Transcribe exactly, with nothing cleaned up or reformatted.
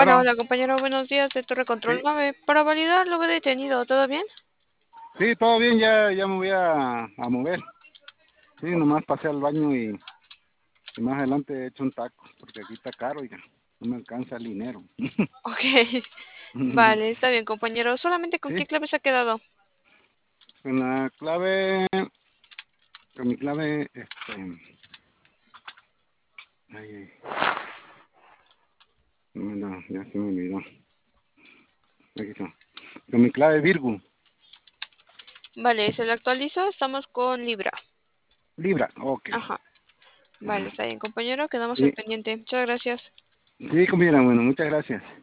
Bueno, Bueno, hola compañero, buenos días de Torre Control sí, nueve. Para validar lo que he detenido, ¿todo bien? sí, todo bien, ya, ya me voy a, a mover. Sí, nomás pasé al baño y, y más adelante he hecho un taco, porque aquí está caro, ya, no me alcanza el dinero. Ok, vale, está bien compañero. ¿Solamente con qué Sí, clave se ha quedado? con la clave, con mi clave, este, ay, ay, no, no, ya se me olvidó. Aquí está. Con mi clave Virgo, Vale, se le actualiza, estamos con Libra. Libra, ok. Ajá, vale, Ajá. está bien compañero, quedamos al Sí, pendiente. Muchas gracias. sí, compañera, bueno, muchas gracias.